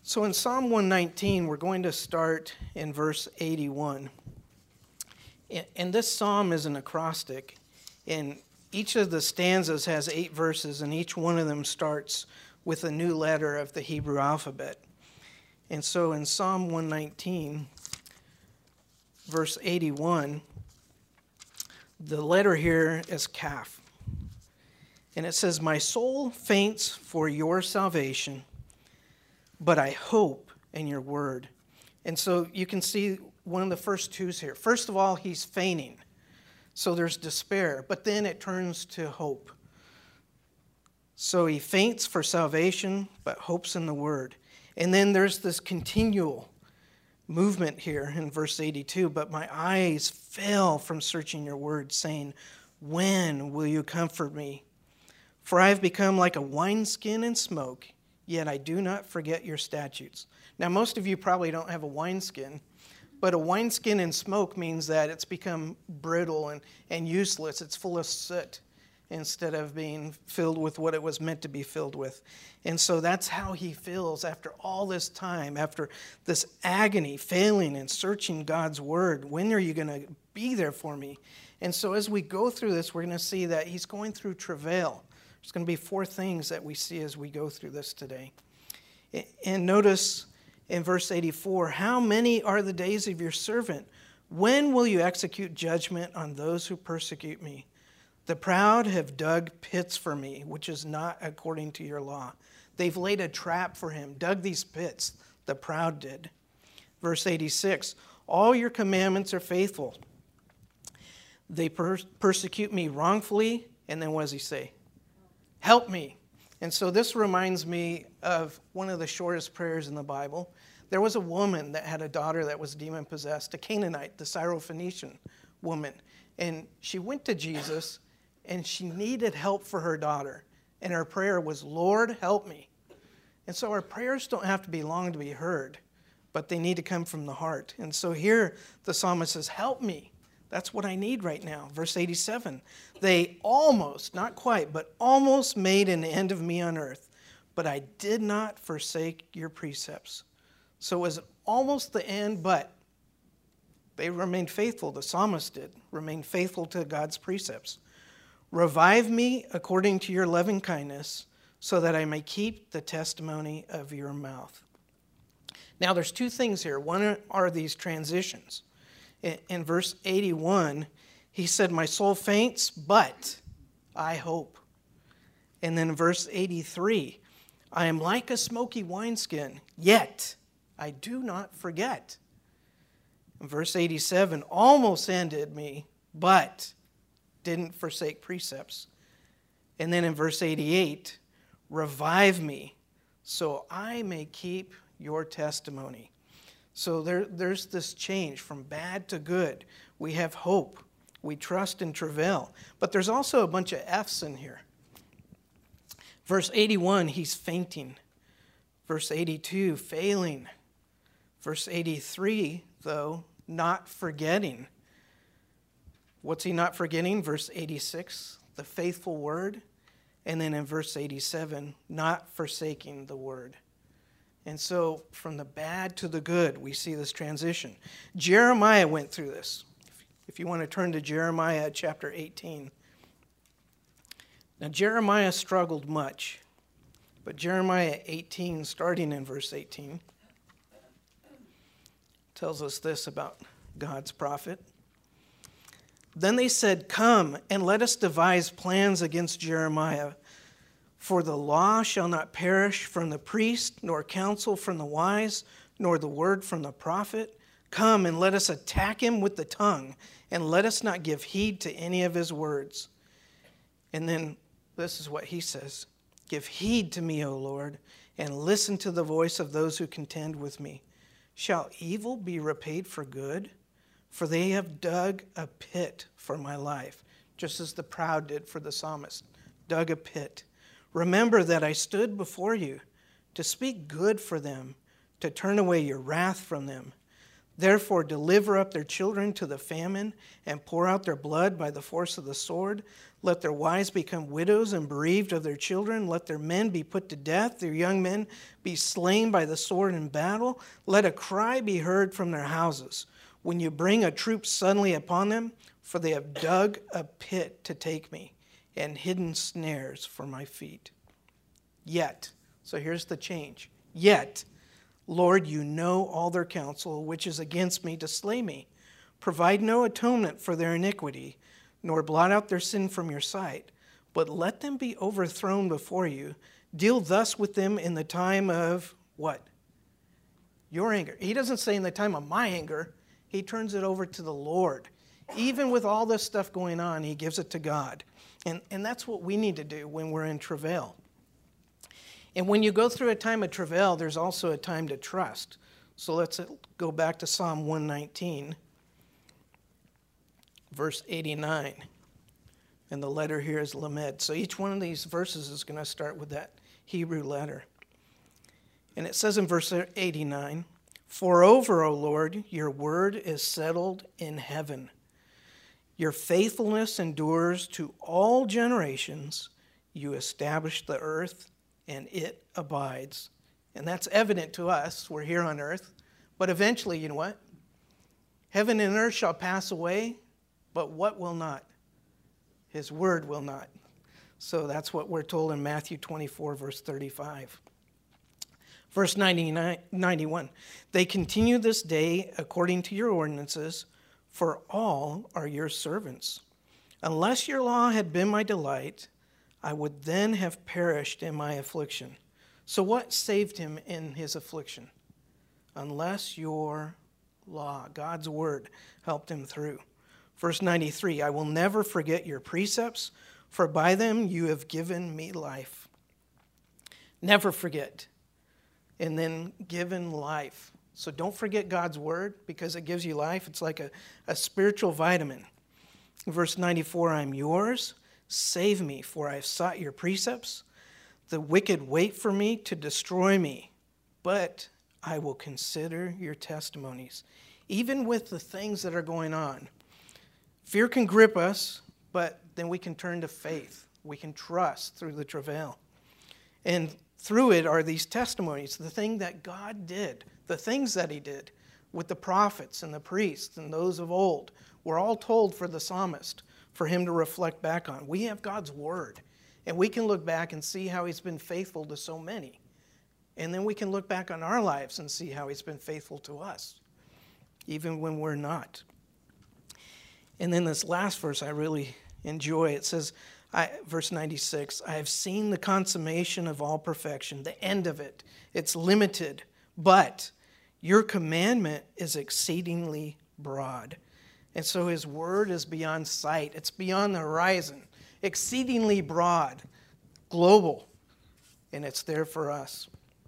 So in Psalm 119, we're going to start in verse 81. And this psalm is an acrostic, and each of the stanzas has 8 verses, and each one of them starts with a new letter of the Hebrew alphabet. And so in Psalm 119, verse 81, the letter here is Kaf. And it says, "My soul faints for your salvation, but I hope in your word." And so you can see one of the first twos here. First of all, he's fainting. So there's despair, but then it turns to hope. So he faints for salvation, but hopes in the word. And then there's this continual movement here in verse 82. "But my eyes fail from searching your word, saying, when will you comfort me? For I have become like a wineskin in smoke, yet I do not forget your statutes." Now, most of you probably don't have a wineskin, but a wineskin in smoke means that it's become brittle and useless. It's full of soot instead of being filled with what it was meant to be filled with. And so that's how he feels after all this time, after this agony, failing and searching God's word. When are you going to be there for me? And so as we go through this, we're going to see that he's going through travail. There's going to be 4 things that we see as we go through this today. And notice in verse 84, "How many are the days of your servant? When will you execute judgment on those who persecute me? The proud have dug pits for me, which is not according to your law." They've laid a trap for him, dug these pits. The proud did. Verse 86, "All your commandments are faithful. They persecute me wrongfully." And then what does he say? "Help me." And so this reminds me of one of the shortest prayers in the Bible. There was a woman that had a daughter that was demon-possessed, a Canaanite, the Syrophoenician woman. And she went to Jesus, and she needed help for her daughter. And her prayer was, "Lord, help me." And so our prayers don't have to be long to be heard, but they need to come from the heart. And so here the psalmist says, "Help me. That's what I need right now." Verse 87, "They almost, not quite, but almost made an end of me on earth, but I did not forsake your precepts." So it was almost the end, but they remained faithful. The psalmist did, remain faithful to God's precepts. "Revive me according to your loving kindness, so that I may keep the testimony of your mouth." Now there's 2 things here. One are these transitions. In verse 81, he said, "My soul faints, but I hope." And then in verse 83, "I am like a smoky wineskin, yet I do not forget." In verse 87, "Almost ended me, but didn't forsake precepts." And then in verse 88, "Revive me, so I may keep your testimony." So there's this change from bad to good. We have hope. We trust and travail. But there's also a bunch of F's in here. Verse 81, he's fainting. Verse 82, failing. Verse 83, though, not forgetting. What's he not forgetting? Verse 86, the faithful word. And then in verse 87, not forsaking the word. And so from the bad to the good, we see this transition. Jeremiah went through this. If you want to turn to Jeremiah chapter 18. Now Jeremiah struggled much. But Jeremiah 18, starting in verse 18, tells us this about God's prophet. "Then they said, 'Come, and let us devise plans against Jeremiah. For the law shall not perish from the priest, nor counsel from the wise, nor the word from the prophet. Come, and let us attack him with the tongue, and let us not give heed to any of his words.'" And then this is what he says. "Give heed to me, O Lord, and listen to the voice of those who contend with me. Shall evil be repaid for good? For they have dug a pit for my life," just as the proud did for the psalmist, dug a pit. "Remember that I stood before you to speak good for them, to turn away your wrath from them. Therefore deliver up their children to the famine and pour out their blood by the force of the sword. Let their wives become widows and bereaved of their children. Let their men be put to death, their young men be slain by the sword in battle. Let a cry be heard from their houses when you bring a troop suddenly upon them, for they have dug a pit to take me and hidden snares for my feet. Yet, so here's the change. Yet, Lord, you know all their counsel, which is against me to slay me. Provide no atonement for their iniquity, nor blot out their sin from your sight, but let them be overthrown before you. Deal thus with them in the time of what? Your anger. He doesn't say in the time of my anger. He turns it over to the Lord. Even with all this stuff going on, he gives it to God. And that's what we need to do when we're in travail. And when you go through a time of travail, there's also a time to trust. So let's go back to Psalm 119, verse 89. And the letter here is Lamed. So each one of these verses is going to start with that Hebrew letter. And it says in verse 89, "Moreover, O Lord, your word is settled in heaven. Your faithfulness endures to all generations. You established the earth, and it abides." And that's evident to us. We're here on earth. But eventually, you know what? Heaven and earth shall pass away, but what will not? His word will not. So that's what we're told in Matthew 24, verse 35. Verse 91, "They continue this day according to your ordinances, for all are your servants. Unless your law had been my delight, I would then have perished in my affliction." So what saved him in his affliction? Unless your law, God's word, helped him through. Verse 93, "I will never forget your precepts, for by them you have given me life." Never forget. And then given life. So don't forget God's word because it gives you life. It's like a spiritual vitamin. Verse 94, "I am yours. Save me, for I have sought your precepts. The wicked wait for me to destroy me, but I will consider your testimonies." Even with the things that are going on, fear can grip us, but then we can turn to faith. We can trust through the travail. And through it are these testimonies, the thing that God did, the things that he did with the prophets and the priests and those of old, were all told for the psalmist, for him to reflect back on. We have God's word, and we can look back and see how he's been faithful to so many. And then we can look back on our lives and see how he's been faithful to us, even when we're not. And then this last verse I really enjoy. It says, verse 96, "I have seen the consummation of all perfection," the end of it. It's limited, but your commandment is exceedingly broad. And so his word is beyond sight. It's beyond the horizon. Exceedingly broad, global, and it's there for us.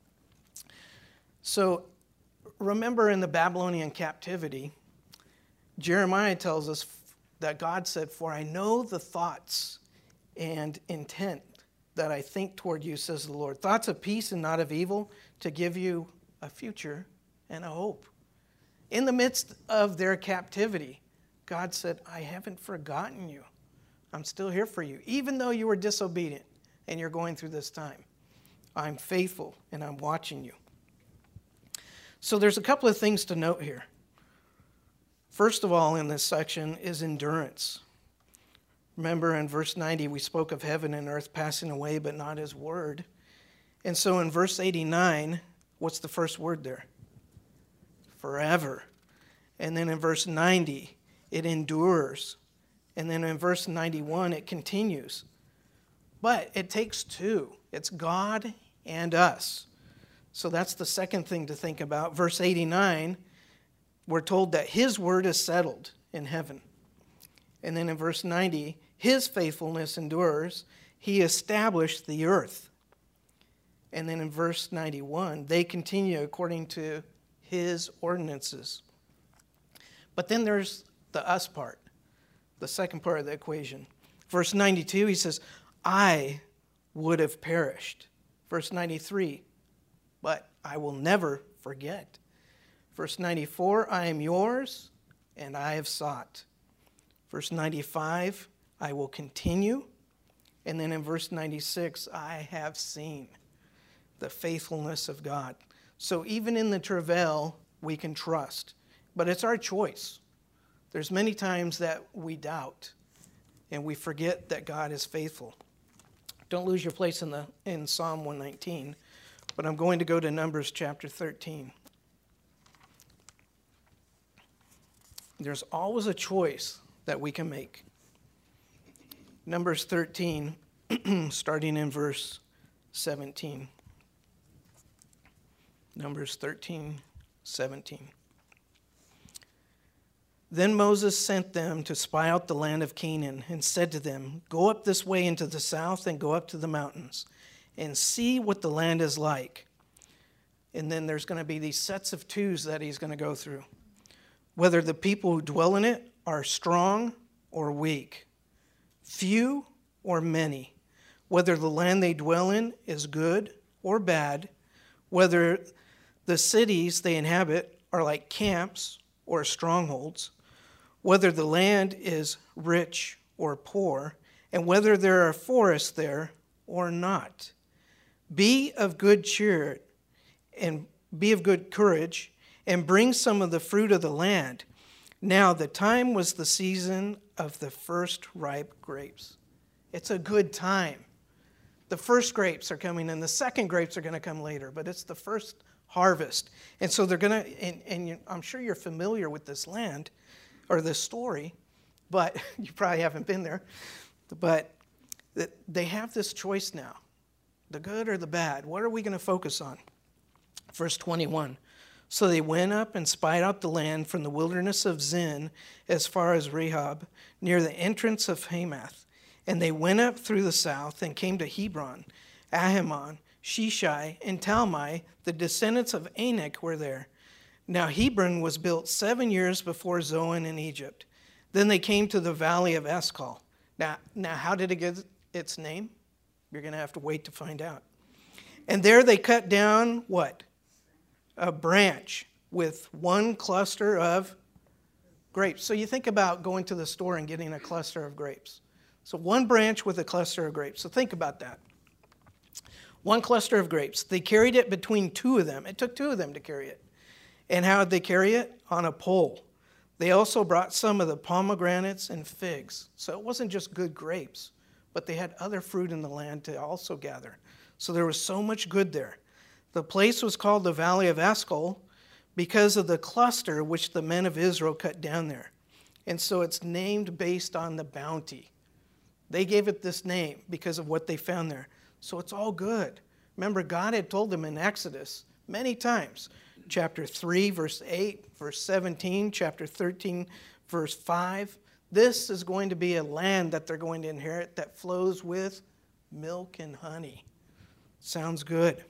So remember in the Babylonian captivity, Jeremiah tells us that God said, "For I know the thoughts and intent that I think toward you, says the Lord. Thoughts of peace and not of evil, to give you a future and a hope." In the midst of their captivity, God said, "I haven't forgotten you. I'm still here for you. Even though you were disobedient and you're going through this time, I'm faithful and I'm watching you." So there's a couple of things to note here. First of all, in this section is endurance. Remember in verse 90, we spoke of heaven and earth passing away, but not his word. And so in verse 89, what's the first word there? Forever. And then in verse 90, it endures. And then in verse 91, it continues. But it takes two. It's God and us. So that's the second thing to think about. Verse 89, we're told that his word is settled in heaven. And then in verse 90, his faithfulness endures. He established the earth. And then in verse 91, they continue according to his ordinances. But then there's the us part, the second part of the equation. Verse 92, he says, "I would have perished." Verse 93, "But I will never forget." Verse 94, I am yours, and I have sought. Verse 95, I will continue. And then in verse 96, I have seen the faithfulness of God. So even in the travail, we can trust. But it's our choice. There's many times that we doubt and we forget that God is faithful. Don't lose your place in Psalm 119, but I'm going to go to Numbers chapter 13. There's always a choice that we can make. Numbers 13, starting in verse 17. Numbers 13, 17. Then Moses sent them to spy out the land of Canaan and said to them, go up this way into the south and go up to the mountains and see what the land is like. And then there's going to be these sets of twos that he's going to go through. Whether the people who dwell in it are strong or weak, few or many, whether the land they dwell in is good or bad, whether the cities they inhabit are like camps or strongholds, whether the land is rich or poor, and whether there are forests there or not. Be of good cheer and be of good courage, and bring some of the fruit of the land. Now the time was the season of the first ripe grapes. It's a good time. The first grapes are coming, and the second grapes are going to come later, but it's the first harvest. And so they're going to, and I'm sure you're familiar with this land, or this story, but you probably haven't been there. But they have this choice now, the good or the bad. What are we going to focus on? Verse 21. So they went up and spied out the land from the wilderness of Zin as far as Rehob, near the entrance of Hamath. And they went up through the south and came to Hebron, Ahiman, Sheshai, and Talmai. The descendants of Anak were there. Now Hebron was built 7 years before Zoan in Egypt. Then they came to the valley of Eshcol. Now how did it get its name? You're going to have to wait to find out. And there they cut down what? A branch with one cluster of grapes. So you think about going to the store and getting a cluster of grapes. So one branch with a cluster of grapes. So think about that. One cluster of grapes. They carried it between two of them. It took two of them to carry it. And how did they carry it? On a pole. They also brought some of the pomegranates and figs. So it wasn't just good grapes, but they had other fruit in the land to also gather. So there was so much good there. The place was called the Valley of Eshcol because of the cluster which the men of Israel cut down there. And so it's named based on the bounty. They gave it this name because of what they found there. So it's all good. Remember, God had told them in Exodus many times, chapter 3, verse 8, verse 17, chapter 13, verse 5. This is going to be a land that they're going to inherit that flows with milk and honey. Sounds good.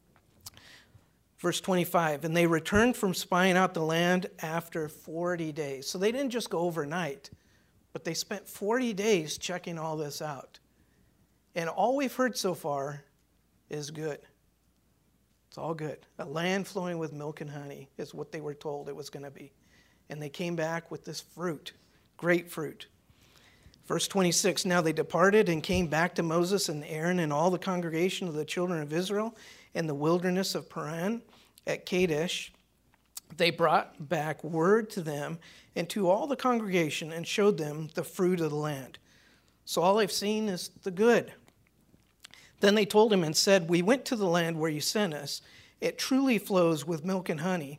Verse 25, and they returned from spying out the land after 40 days. So they didn't just go overnight, but they spent 40 days checking all this out. And all we've heard so far is good. It's all good. A land flowing with milk and honey is what they were told it was going to be. And they came back with this fruit, great fruit. Verse 26, now they departed and came back to Moses and Aaron and all the congregation of the children of Israel in the wilderness of Paran at Kadesh. They brought back word to them and to all the congregation and showed them the fruit of the land. So all they've seen is the good. Then they told him and said, we went to the land where you sent us. It truly flows with milk and honey,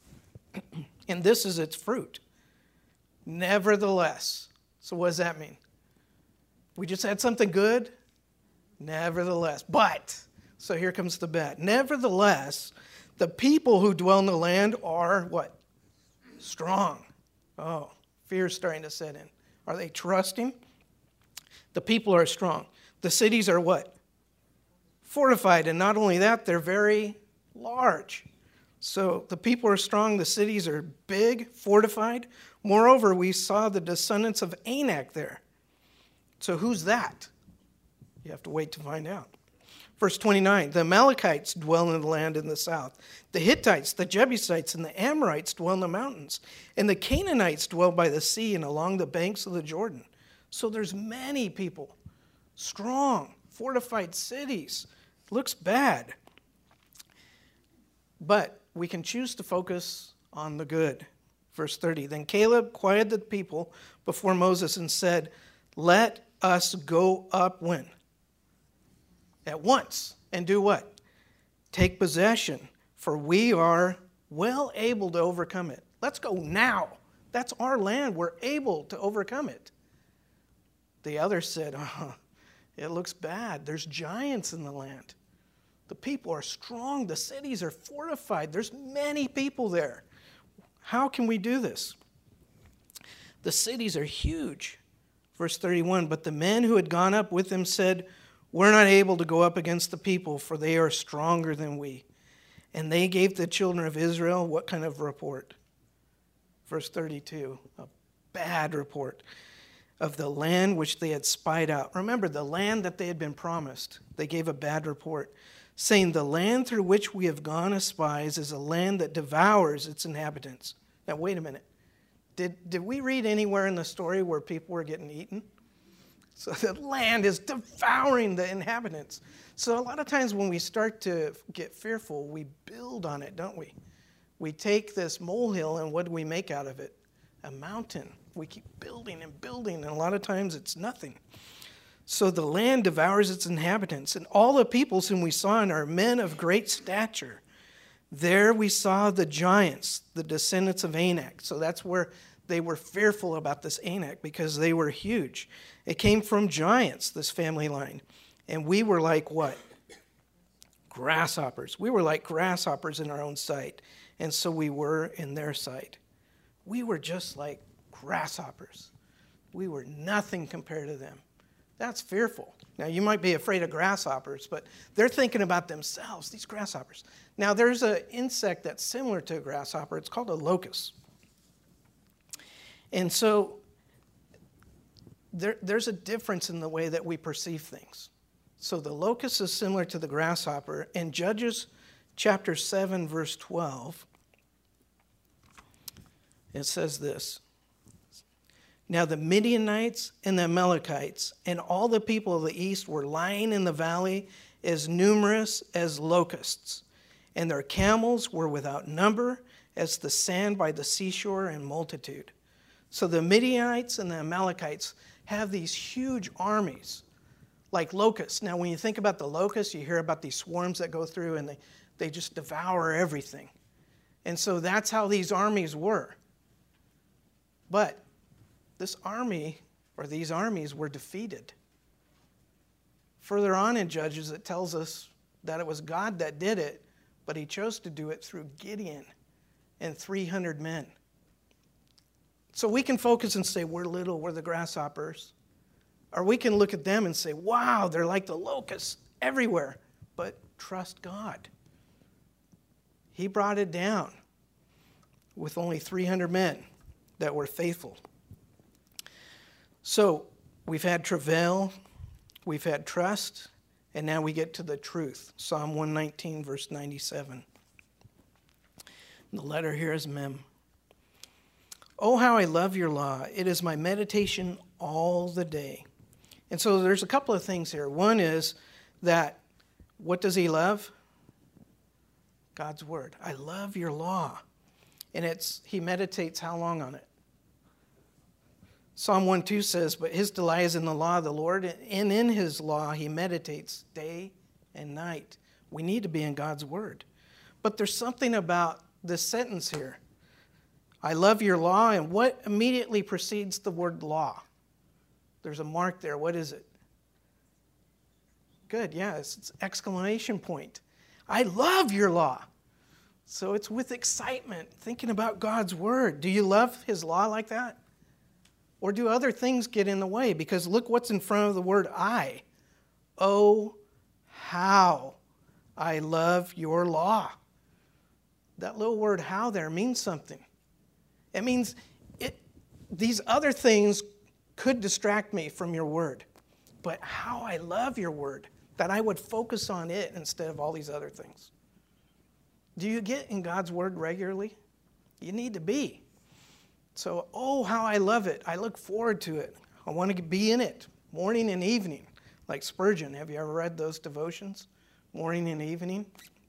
and this is its fruit. Nevertheless. So what does that mean? We just had something good? Nevertheless. But, so here comes the but. Nevertheless, the people who dwell in the land are what? Strong. Oh, fear's starting to set in. Are they trusting? The people are strong. The cities are what? Fortified. And not only that, they're very large. So the people are strong. The cities are big, fortified. Moreover, we saw the descendants of Anak there. So who's that? You have to wait to find out. Verse 29, the Amalekites dwell in the land in the south. The Hittites, the Jebusites, and the Amorites dwell in the mountains. And the Canaanites dwell by the sea and along the banks of the Jordan. So there's many people, strong, fortified cities. Looks bad. But we can choose to focus on the good. Verse 30, then Caleb quieted the people before Moses and said, let us go up when? At once. And do what? Take possession, for we are well able to overcome it. Let's go now. That's our land. We're able to overcome it. The others said, it looks bad. There's giants in the land. The people are strong. The cities are fortified. There's many people there. How can we do this? The cities are huge. Verse 31, but the men who had gone up with him said, we're not able to go up against the people, for they are stronger than we. And they gave the children of Israel what kind of report? Verse 32, a bad report of the land which they had spied out. Remember, the land that they had been promised. They gave a bad report, saying, the land through which we have gone as spies is a land that devours its inhabitants. Now, wait a minute. Did we read anywhere in the story where people were getting eaten? So the land is devouring the inhabitants. So a lot of times when we start to get fearful, we build on it, don't we? We take this molehill and what do we make out of it? A mountain. We keep building and building, and a lot of times it's nothing. So the land devours its inhabitants, and all the peoples whom we saw are men of great stature. There we saw the giants, the descendants of Anak. So that's where they were fearful about this Anak, because they were huge. It came from giants, this family line. And we were like what? Grasshoppers. We were like grasshoppers in our own sight. And so we were in their sight. We were just like grasshoppers. We were nothing compared to them. That's fearful. Now, you might be afraid of grasshoppers, but they're thinking about themselves, these grasshoppers. Now, there's an insect that's similar to a grasshopper. It's called a locust. And so there's a difference in the way that we perceive things. So the locust is similar to the grasshopper. In Judges chapter 7, verse 12, it says this. Now the Midianites and the Amalekites and all the people of the east were lying in the valley as numerous as locusts, and their camels were without number as the sand by the seashore in multitude. So the Midianites and the Amalekites have these huge armies, like locusts. Now, when you think about the locusts, you hear about these swarms that go through and they just devour everything. And so that's how these armies were. But this army, or these armies, were defeated. Further on in Judges, it tells us that it was God that did it, but he chose to do it through Gideon and 300 men. So we can focus and say, we're little, we're the grasshoppers. Or we can look at them and say, wow, they're like the locusts everywhere. But trust God. He brought it down with only 300 men that were faithful. So we've had travail, we've had trust, and now we get to the truth. Psalm 119, verse 97. The letter here is Mem. Oh, how I love your law. It is my meditation all the day. And so there's a couple of things here. One is that, what does he love? God's word. I love your law. And he meditates how long on it? Psalm 1:2 says, but his delight is in the law of the Lord, and in his law he meditates day and night. We need to be in God's word. But there's something about this sentence here. I love your law, and what immediately precedes the word law? There's a mark there. What is it? Good, yeah, it's exclamation point. I love your law. So it's with excitement, thinking about God's word. Do you love his law like that? Or do other things get in the way? Because look what's in front of the word I. Oh, how I love your law. That little word how there means something. It means these other things could distract me from your word. But how I love your word, that I would focus on it instead of all these other things. Do you get in God's Word regularly? You need to be. So, oh, how I love it. I look forward to it. I want to be in it, morning and evening. Like Spurgeon, have you ever read those devotions? Morning and evening.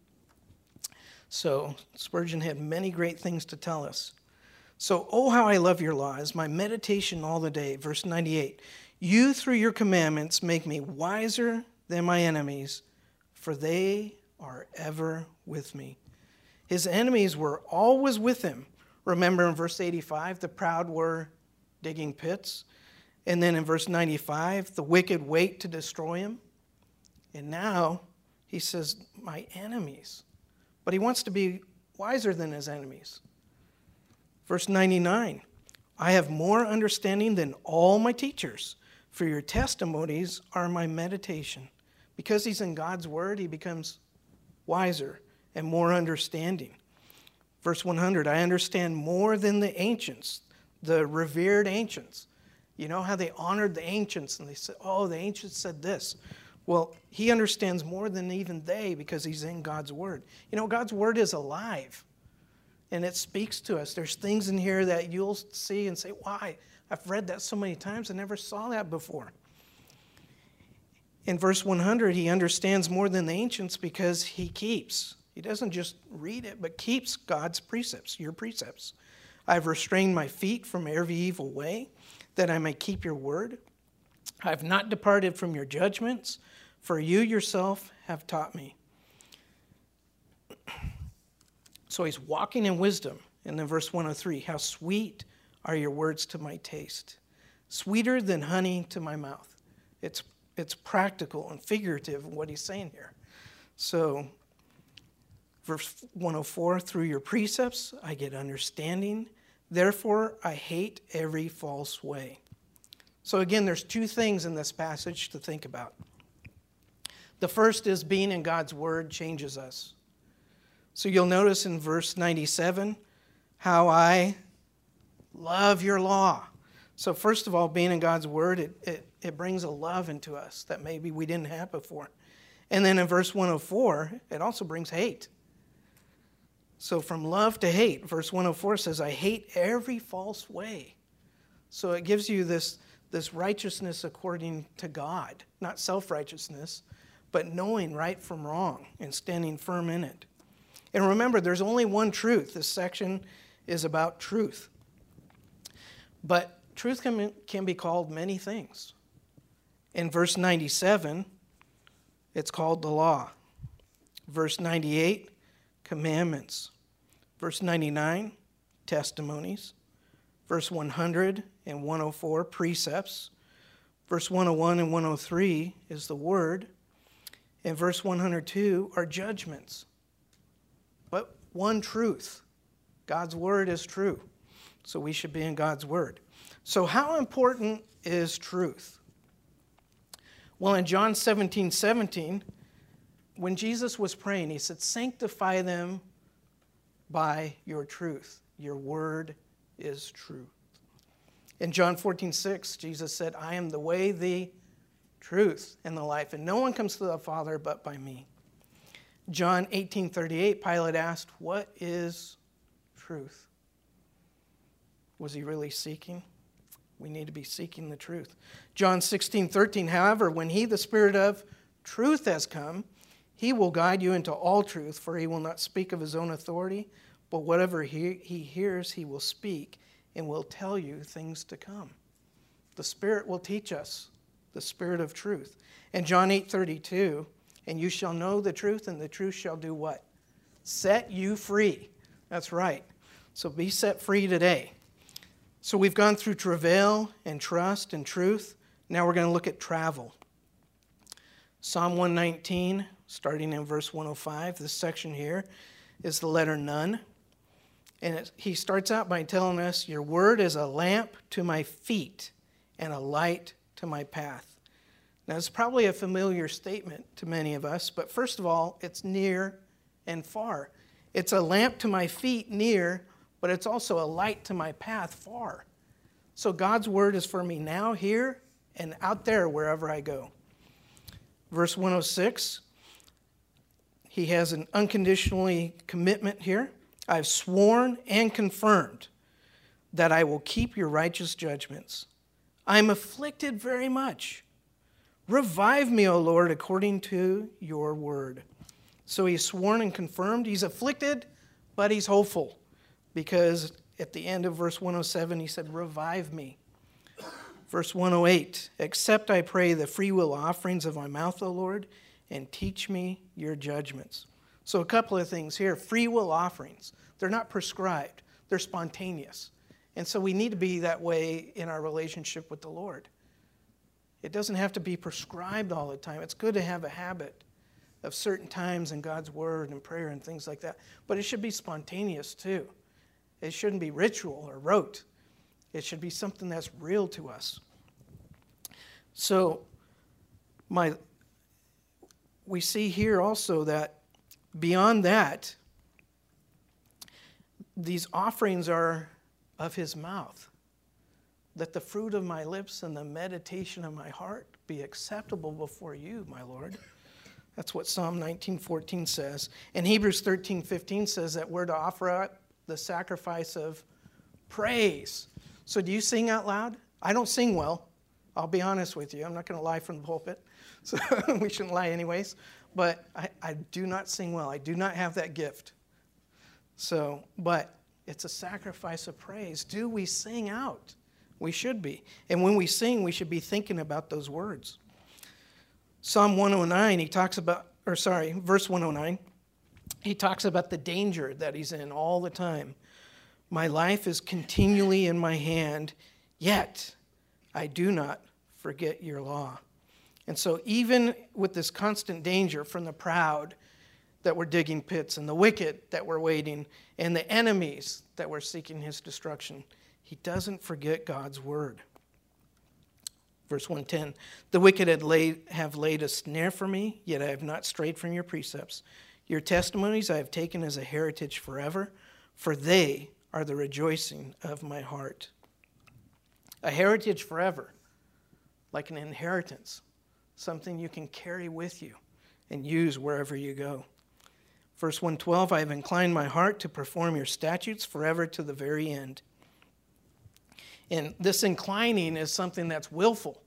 So, Spurgeon had many great things to tell us. So, oh, how I love your law is my meditation all the day. Verse 98, you through your commandments make me wiser than my enemies, for they are ever with me. His enemies were always with him. Remember in verse 85, the proud were digging pits. And then in verse 95, the wicked wait to destroy him. And now he says, my enemies. But he wants to be wiser than his enemies. Verse 99, I have more understanding than all my teachers, for your testimonies are my meditation. Because he's in God's word, he becomes wiser and more understanding. Verse 100, I understand more than the ancients, the revered ancients. You know how they honored the ancients and they said, oh, the ancients said this. Well, he understands more than even they because he's in God's word. You know, God's word is alive and it speaks to us. There's things in here that you'll see and say, why? I've read that so many times, I never saw that before. In verse 100, he understands more than the ancients because he keeps. He doesn't just read it, but keeps God's precepts, your precepts. I've restrained my feet from every evil way, that I may keep your word. I've not departed from your judgments, for you yourself have taught me. So he's walking in wisdom. And then verse 103, how sweet are your words to my taste, sweeter than honey to my mouth. It's practical and figurative what he's saying here. So verse 104, through your precepts I get understanding. Therefore I hate every false way. So again, there's two things in this passage to think about. The first is being in God's word changes us. So you'll notice in verse 97 how I love your law. So first of all, being in God's word, it brings a love into us that maybe we didn't have before. And then in verse 104, it also brings hate. So from love to hate, verse 104 says, I hate every false way. So it gives you this righteousness according to God, not self-righteousness, but knowing right from wrong and standing firm in it. And remember, there's only one truth. This section is about truth. But truth can be called many things. In verse 97, it's called the law. Verse 98, commandments. Verse 99, testimonies. Verse 100 and 104, precepts. Verse 101 and 103 is the word. And verse 102 are judgments. But one truth. God's word is true. So we should be in God's word. So how important is truth? Well, in John 17:17, when Jesus was praying, he said, sanctify them by your truth. Your word is true. In John 14:6, Jesus said, I am the way, the truth, and the life, and no one comes to the Father but by me. John 18:38, Pilate asked, what is truth? Was he really seeking? We need to be seeking the truth. John 16:13, however, when he, the Spirit of truth, has come, he will guide you into all truth, for he will not speak of his own authority, but whatever he hears, he will speak and will tell you things to come. The Spirit will teach us, the Spirit of truth. And John 8:32, and you shall know the truth, and the truth shall do what? Set you free. That's right. So be set free today. So we've gone through travail and trust and truth. Now we're going to look at travel. Psalm 119, starting in verse 105, this section here is the letter Nun. And he starts out by telling us, your word is a lamp to my feet and a light to my path. Now, it's probably a familiar statement to many of us, but first of all, it's near and far. It's a lamp to my feet near, but it's also a light to my path far. So God's word is for me now, here, and out there, wherever I go. Verse 106, he has an unconditionally commitment here. I've sworn and confirmed that I will keep your righteous judgments. I am afflicted very much. Revive me, O Lord, according to your word. So he's sworn and confirmed. He's afflicted, but he's hopeful, because at the end of verse 107, he said, revive me. Verse 108, accept, I pray, the freewill offerings of my mouth, O Lord, and teach me your judgments. So a couple of things here. Freewill offerings. They're not prescribed. They're spontaneous. And so we need to be that way in our relationship with the Lord. It doesn't have to be prescribed all the time. It's good to have a habit of certain times in God's word and prayer and things like that. But it should be spontaneous too. It shouldn't be ritual or rote. It should be something that's real to us. So we see here also that beyond that, these offerings are of his mouth. Let the fruit of my lips and the meditation of my heart be acceptable before you, my Lord. That's what Psalm 19:14 says. And Hebrews 13:15 says that we're to offer up the sacrifice of praise. So do you sing out loud? I don't sing well. I'll be honest with you. I'm not going to lie from the pulpit. So we shouldn't lie anyways. But I do not sing well. I do not have that gift. So, but it's a sacrifice of praise. Do we sing out? We should be. And when we sing, we should be thinking about those words. Psalm 109, verse 109, he talks about the danger that he's in all the time. My life is continually in my hand, yet I do not forget your law. And so even with this constant danger from the proud that were digging pits and the wicked that were waiting and the enemies that were seeking his destruction, he doesn't forget God's word. Verse 110, the wicked have laid a snare for me, yet I have not strayed from your precepts. Your testimonies I have taken as a heritage forever, for they are the rejoicing of my heart. A heritage forever, like an inheritance, something you can carry with you and use wherever you go. Verse 112, I have inclined my heart to perform your statutes forever to the very end. And this inclining is something that's willful.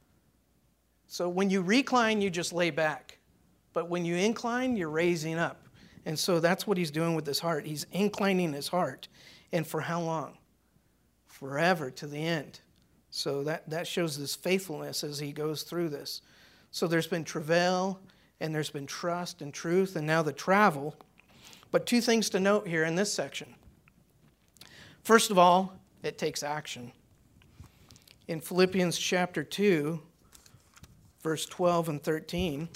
So when you recline, you just lay back. But when you incline, you're raising up. And so that's what he's doing with his heart. He's inclining his heart. And for how long? Forever, to the end. So that shows this faithfulness as he goes through this. So there's been travail, and there's been trust and truth, and now the travel. But two things to note here in this section. First of all, it takes action. In Philippians chapter 2, verse 12 and 13,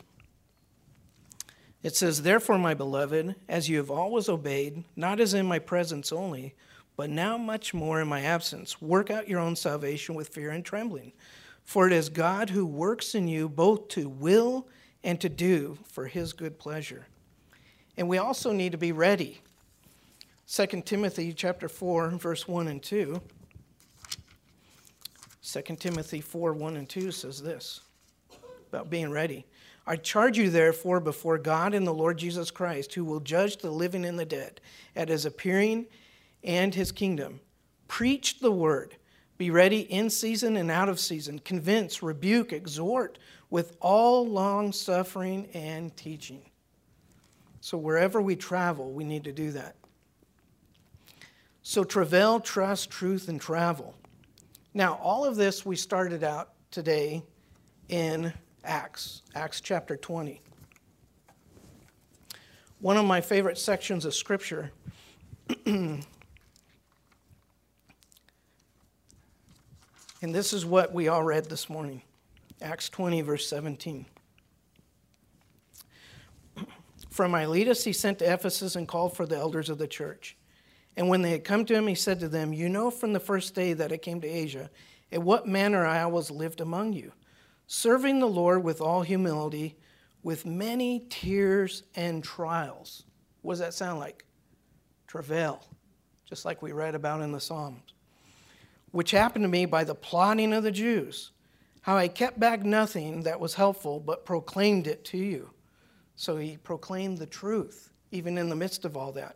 it says, therefore, my beloved, as you have always obeyed, not as in my presence only, but now much more in my absence, work out your own salvation with fear and trembling. For it is God who works in you both to will and to do for his good pleasure. And we also need to be ready. 2 Timothy chapter 4, verse 1 and 2. 2 Timothy 4, 1 and 2 says this about being ready. I charge you therefore before God and the Lord Jesus Christ, who will judge the living and the dead at his appearing and his kingdom. Preach the word. Be ready in season and out of season. Convince, rebuke, exhort with all long suffering and teaching. So wherever we travel, we need to do that. So travail, trust, truth, and travel. Now, all of this we started out today in Acts chapter 20. One of my favorite sections of Scripture and this is what we all read this morning. Acts 20, verse 17. From Miletus he sent to Ephesus and called for the elders of the church. And when they had come to him, he said to them, you know from the first day that I came to Asia, in what manner I always lived among you, serving the Lord with all humility, with many tears and trials. What does that sound like? Travail, just like we read about in the Psalms. Which happened to me by the plotting of the Jews, how I kept back nothing that was helpful, but proclaimed it to you. So he proclaimed the truth, even in the midst of all that.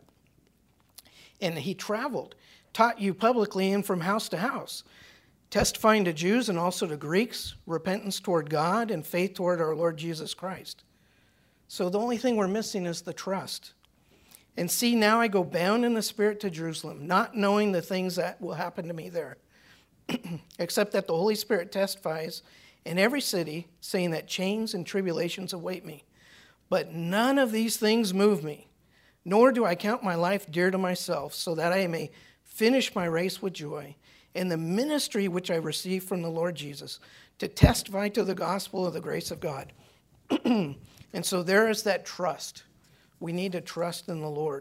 And he traveled, taught you publicly and from house to house, testifying to Jews and also to Greeks, repentance toward God and faith toward our Lord Jesus Christ. So the only thing we're missing is the trust. And see, now I go bound in the Spirit to Jerusalem, not knowing the things that will happen to me there, except that the Holy Spirit testifies in every city, saying that chains and tribulations await me. But none of these things move me, nor do I count my life dear to myself, so that I may finish my race with joy, in the ministry which I received from the Lord Jesus, to testify to the gospel of the grace of God. And so there is that trust. We need to trust in the Lord.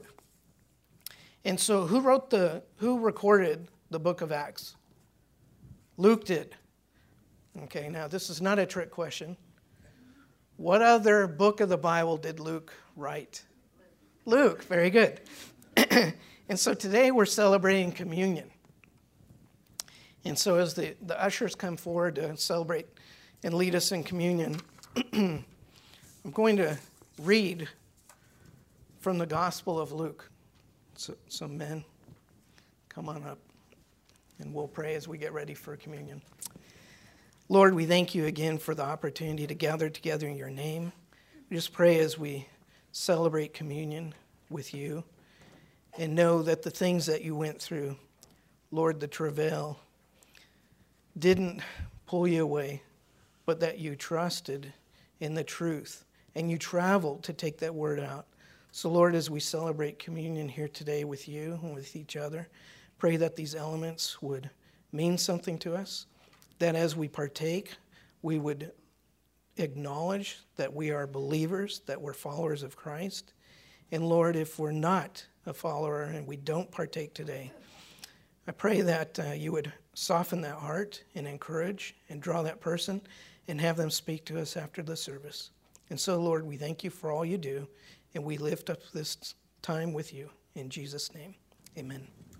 And so who recorded the book of Acts? Luke did. Okay, now this is not a trick question. What other book of the Bible did Luke write? Luke, very good. And so today we're celebrating communion. And so as the ushers come forward to celebrate and lead us in communion, I'm going to read from the Gospel of Luke. So men, come on up, and we'll pray as we get ready for communion. Lord, we thank you again for the opportunity to gather together in your name. We just pray as we celebrate communion with you and know that the things that you went through, Lord, the travail, didn't pull you away, but that you trusted in the truth and you traveled to take that word out. So, Lord, as we celebrate communion here today with you and with each other, pray that these elements would mean something to us, that as we partake, we would acknowledge that we are believers, that we're followers of Christ. And, Lord, if we're not a follower and we don't partake today, I pray that you would soften that heart and encourage and draw that person and have them speak to us after the service. And so, Lord, we thank you for all you do, and we lift up this time with you. In Jesus' name, amen.